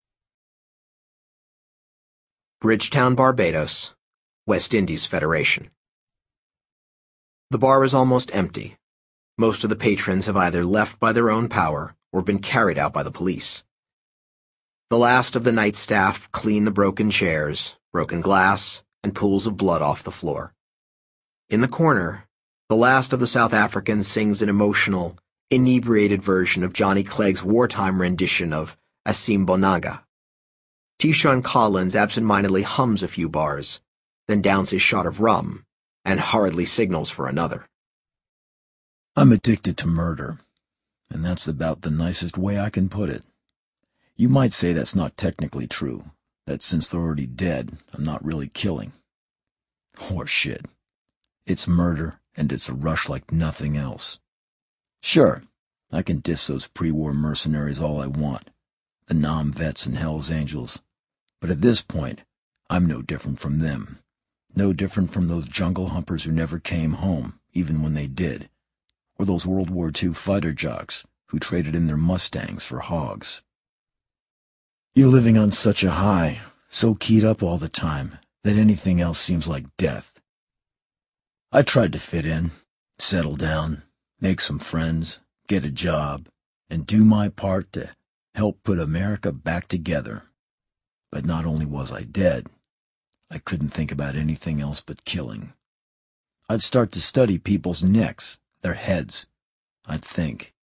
Bridgetown, Barbados, West Indies Federation. The bar is almost empty. Most of the patrons have either left by their own power or been carried out by the police. The last of the night staff clean the broken chairs, broken glass, and pools of blood off the floor. In the corner, the last of the South Africans sings an emotional, inebriated version of Johnny Clegg's wartime rendition of Asimbonanga. Tishon Collins absent-mindedly hums a few bars, then downs his shot of rum, and hurriedly signals for another. I'm addicted to murder, and that's about the nicest way I can put it. You might say that's not technically true, that since they're already dead, I'm not really killing. Horseshit. It's murder, and it's a rush like nothing else. Sure, I can diss those pre-war mercenaries all I want, the Nam-Vets and Hell's Angels, but at this point, I'm no different from them. No different from those jungle humpers who never came home, even when they did, or those World War II fighter jocks who traded in their Mustangs for hogs. You're living on such a high, so keyed up all the time, that anything else seems like death. I tried to fit in, settle down, make some friends, get a job, and do my part to help put America back together. But not only was I dead, I couldn't think about anything else but killing. I'd start to study people's necks, their heads. I'd think,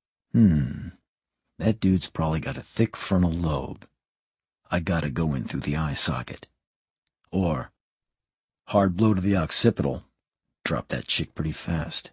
that dude's probably got a thick frontal lobe. I gotta go in through the eye socket. Or, hard blow to the occipital. Drop that chick pretty fast.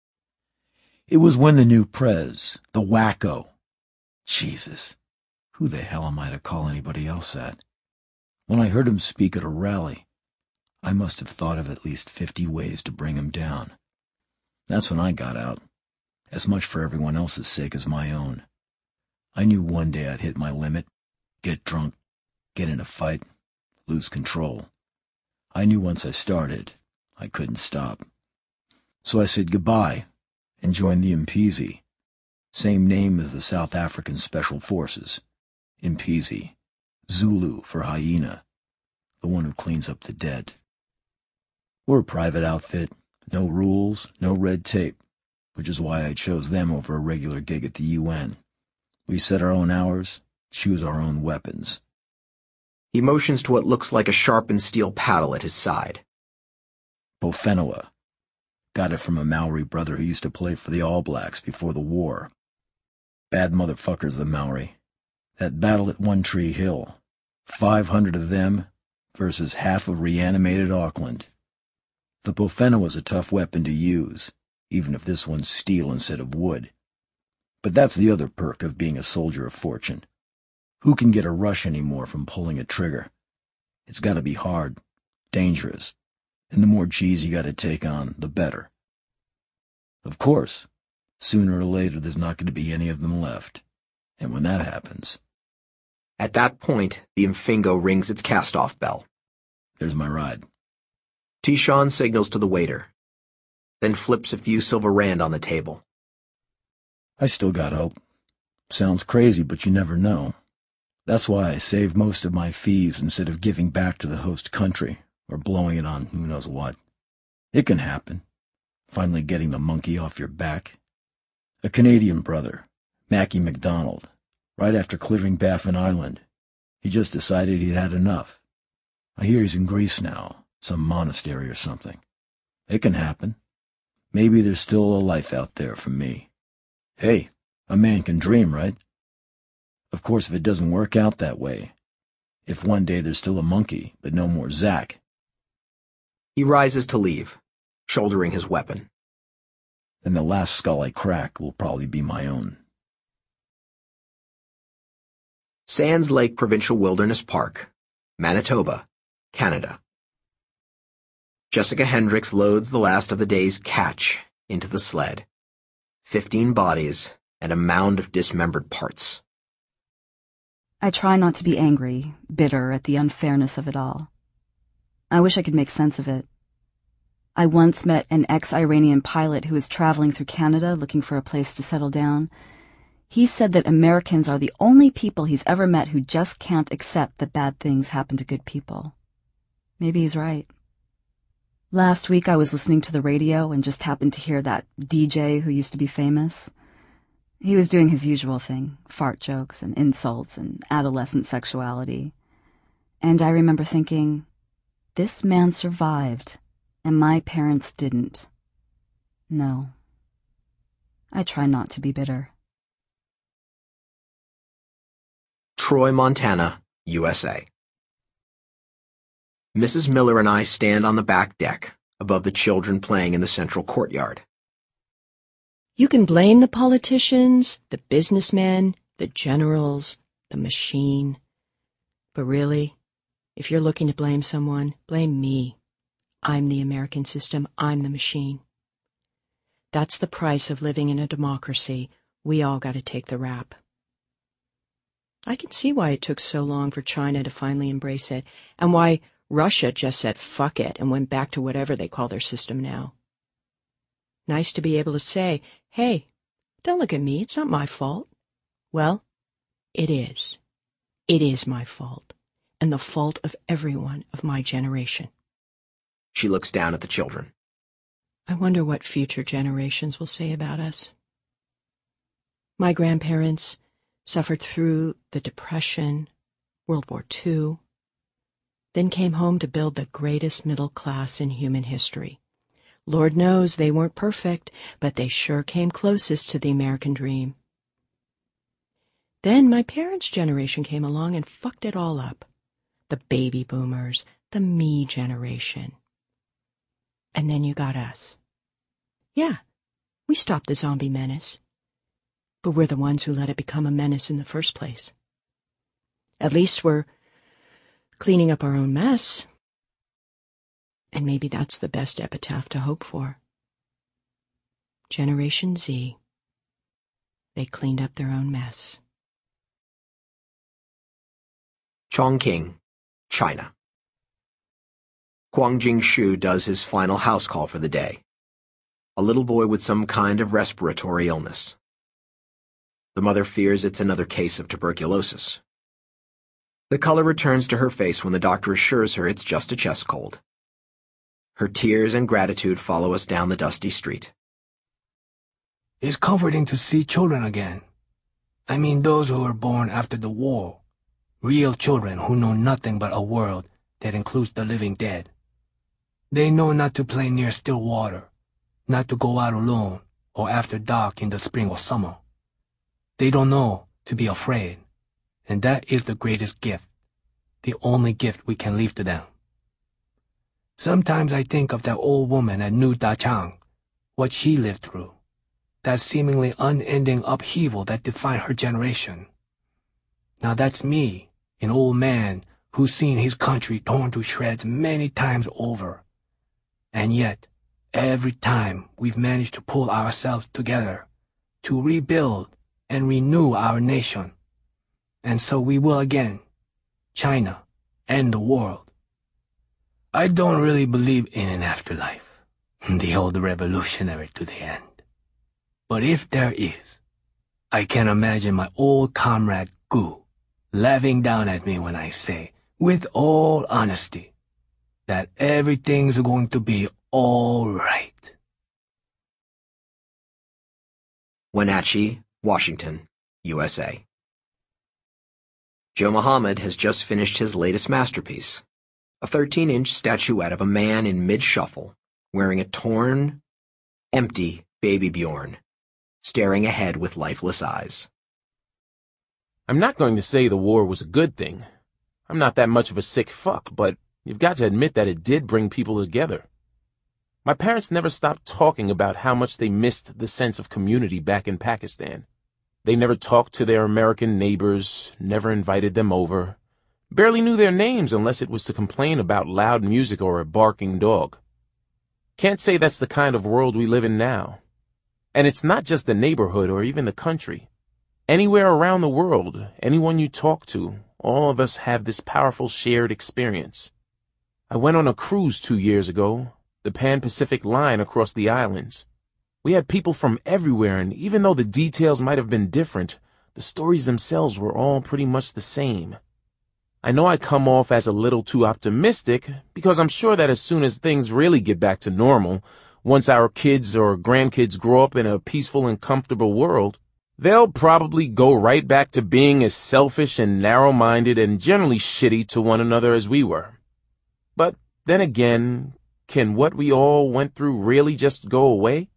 It was when the new prez, the wacko. Jesus, who the hell am I to call anybody else that? When I heard him speak at a rally, I must have thought of at least 50 ways to bring him down. That's when I got out, as much for everyone else's sake as my own. I knew one day I'd hit my limit, get drunk, get in a fight, lose control. I knew once I started, I couldn't stop. So I said goodbye and joined the Mpizi, same name as the South African Special Forces, Mpizi, Zulu for hyena, the one who cleans up the dead. We're a private outfit, no rules, no red tape, which is why I chose them over a regular gig at the UN. We set our own hours, choose our own weapons. He motions to what looks like a sharpened steel paddle at his side. Bofenua. Got it from a Maori brother who used to play for the All Blacks before the war. Bad motherfuckers, the Maori. That battle at One Tree Hill. 500 of them versus half of reanimated Auckland. The Bofenua's a tough weapon to use, even if this one's steel instead of wood. But that's the other perk of being a soldier of fortune. Who can get a rush anymore from pulling a trigger? It's gotta be hard, dangerous, and the more G's you gotta take on, the better. Of course, sooner or later there's not going to be any of them left. And when that happens... At that point, the Mfingo rings its cast-off bell. There's my ride. Tishon signals to the waiter, then flips a few silver rand on the table. I still got hope. Sounds crazy, but you never know. That's why I save most of my fees instead of giving back to the host country, or blowing it on who knows what. It can happen. Finally getting the monkey off your back. A Canadian brother, Mackie MacDonald, right after clearing Baffin Island. He just decided he'd had enough. I hear he's in Greece now, some monastery or something. It can happen. Maybe there's still a life out there for me. Hey, a man can dream, right? Of course, if it doesn't work out that way, if one day there's still a monkey, but no more Zack. He rises to leave, shouldering his weapon. Then the last skull I crack will probably be my own. Sands Lake Provincial Wilderness Park, Manitoba, Canada. Jessica Hendricks loads the last of the day's catch into the sled. 15 bodies and a mound of dismembered parts. I try not to be angry, bitter at the unfairness of it all. I wish I could make sense of it. I once met an ex-Iranian pilot who was traveling through Canada looking for a place to settle down. He said that Americans are the only people he's ever met who just can't accept that bad things happen to good people. Maybe he's right. Last week I was listening to the radio and just happened to hear that DJ who used to be famous. He was doing his usual thing, fart jokes and insults and adolescent sexuality. And I remember thinking, this man survived, and my parents didn't. No. I try not to be bitter. Troy, Montana, USA. Mrs. Miller and I stand on the back deck, above the children playing in the central courtyard. You can blame the politicians, the businessmen, the generals, the machine. But really, if you're looking to blame someone, blame me. I'm the American system. I'm the machine. That's the price of living in a democracy. We all got to take the rap. I can see why it took so long for China to finally embrace it, and why Russia just said fuck it and went back to whatever they call their system now. Nice to be able to say, hey, don't look at me, it's not my fault. Well, it is. It is my fault, and the fault of everyone of my generation. She looks down at the children. I wonder what future generations will say about us. My grandparents suffered through the Depression, World War II, then came home to build the greatest middle class in human history. Lord knows they weren't perfect, but they sure came closest to the American dream. Then my parents' generation came along and fucked it all up. The baby boomers, the me generation. And then you got us. Yeah, we stopped the zombie menace. But we're the ones who let it become a menace in the first place. At least we're cleaning up our own mess. And maybe that's the best epitaph to hope for. Generation Z. They cleaned up their own mess. Chongqing, China. Guang Jingshu does his final house call for the day. A little boy with some kind of respiratory illness. The mother fears it's another case of tuberculosis. The color returns to her face when the doctor assures her it's just a chest cold. Her tears and gratitude follow us down the dusty street. It's comforting to see children again. I mean those who were born after the war. Real children who know nothing but a world that includes the living dead. They know not to play near still water, not to go out alone or after dark in the spring or summer. They don't know to be afraid, and that is the greatest gift, the only gift we can leave to them. Sometimes I think of that old woman at New Dachang, what she lived through, that seemingly unending upheaval that defined her generation. Now that's me, an old man who's seen his country torn to shreds many times over. And yet, every time we've managed to pull ourselves together, to rebuild and renew our nation. And so we will again, China and the world. I don't really believe in an afterlife, the old revolutionary to the end. But if there is, I can imagine my old comrade Gu laughing down at me when I say, with all honesty, that everything's going to be All right. Wenatchee, Washington, USA. Joe Muhammad has just finished his latest masterpiece, a 13-inch statuette of a man in mid-shuffle, wearing a torn, empty baby Bjorn, staring ahead with lifeless eyes. I'm not going to say the war was a good thing. I'm not that much of a sick fuck, but you've got to admit that it did bring people together. My parents never stopped talking about how much they missed the sense of community back in Pakistan. They never talked to their American neighbors, never invited them over, barely knew their names unless it was to complain about loud music or a barking dog. Can't say that's the kind of world we live in now. And it's not just the neighborhood or even the country. Anywhere around the world, anyone you talk to, all of us have this powerful shared experience. I went on a cruise 2 years ago, the Pan-Pacific Line across the islands. We had people from everywhere, and even though the details might have been different, the stories themselves were all pretty much the same. I know I come off as a little too optimistic, because I'm sure that as soon as things really get back to normal, once our kids or grandkids grow up in a peaceful and comfortable world, they'll probably go right back to being as selfish and narrow-minded and generally shitty to one another as we were. But then again, can what we all went through really just go away?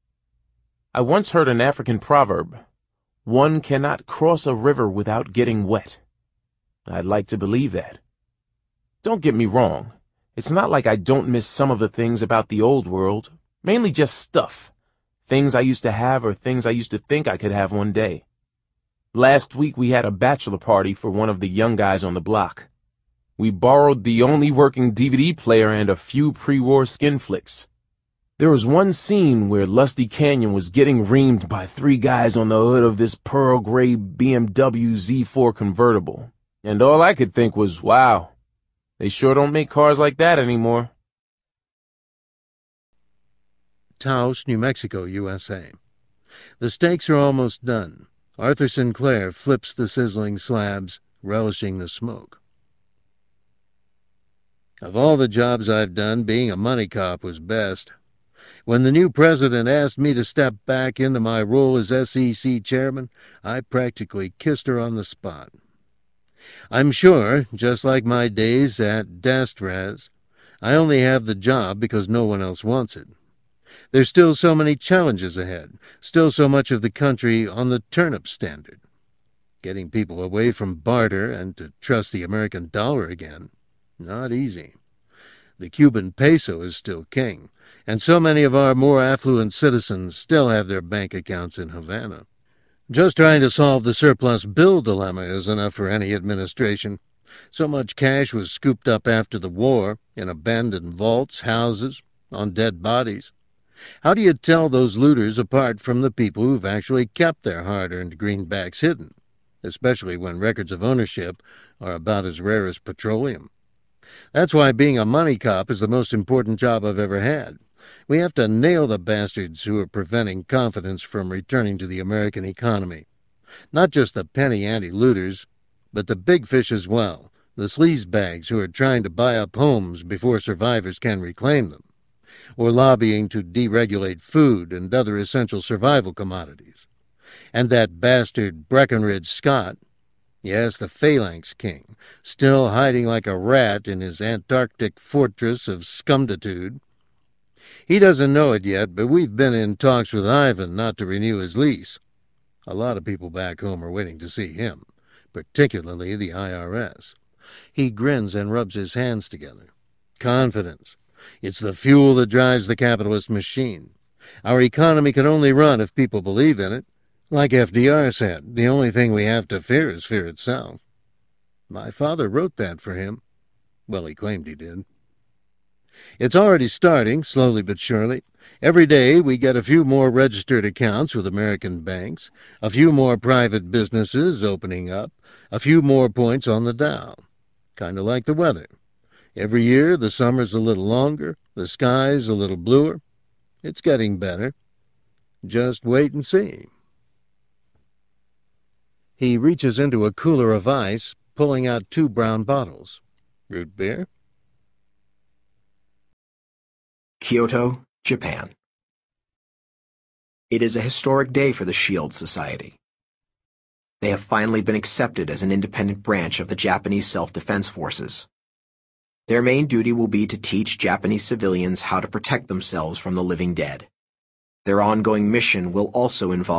I once heard an African proverb, "One cannot cross a river without getting wet." I'd like to believe that. Don't get me wrong. It's not like I don't miss some of the things about the old world, mainly just stuff. Things I used to have or things I used to think I could have one day. Last week we had a bachelor party for one of the young guys on the block. We borrowed the only working DVD player and a few pre-war skin flicks. There was one scene where Lusty Canyon was getting reamed by 3 guys on the hood of this pearl gray BMW Z4 convertible, and all I could think was, wow, they sure don't make cars like that anymore. Taos, New Mexico, USA. The steaks are almost done. Arthur Sinclair flips the sizzling slabs, relishing the smoke. Of all the jobs I've done, being a money cop was best. When the new president asked me to step back into my role as SEC chairman, I practically kissed her on the spot. I'm sure, just like my days at Dastraz, I only have the job because no one else wants it. There's still so many challenges ahead, still so much of the country on the turnip standard. Getting people away from barter and to trust the American dollar again, not easy. The Cuban peso is still king, and so many of our more affluent citizens still have their bank accounts in Havana. Just trying to solve the surplus bill dilemma is enough for any administration. So much cash was scooped up after the war, in abandoned vaults, houses, on dead bodies. How do you tell those looters apart from the people who've actually kept their hard-earned greenbacks hidden, especially when records of ownership are about as rare as petroleum? That's why being a money cop is the most important job I've ever had. We have to nail the bastards who are preventing confidence from returning to the American economy. Not just the penny ante looters, but the big fish as well, the sleazebags who are trying to buy up homes before survivors can reclaim them, or lobbying to deregulate food and other essential survival commodities. And that bastard Breckinridge Scott, yes, the Phalanx King, still hiding like a rat in his Antarctic fortress of scumditude. He doesn't know it yet, but we've been in talks with Ivan not to renew his lease. A lot of people back home are waiting to see him, particularly the IRS. He grins and rubs his hands together. Confidence. It's the fuel that drives the capitalist machine. Our economy can only run if people believe in it. Like FDR said, the only thing we have to fear is fear itself. My father wrote that for him. Well, he claimed he did. It's already starting, slowly but surely. Every day we get a few more registered accounts with American banks, a few more private businesses opening up, a few more points on the Dow. Kind of like the weather. Every year the summer's a little longer, the sky's a little bluer. It's getting better. Just wait and see. He reaches into a cooler of ice, pulling out 2 brown bottles. Root beer? Kyoto, Japan. It is a historic day for the Shield Society. They have finally been accepted as an independent branch of the Japanese Self-Defense Forces. Their main duty will be to teach Japanese civilians how to protect themselves from the living dead. Their ongoing mission will also involve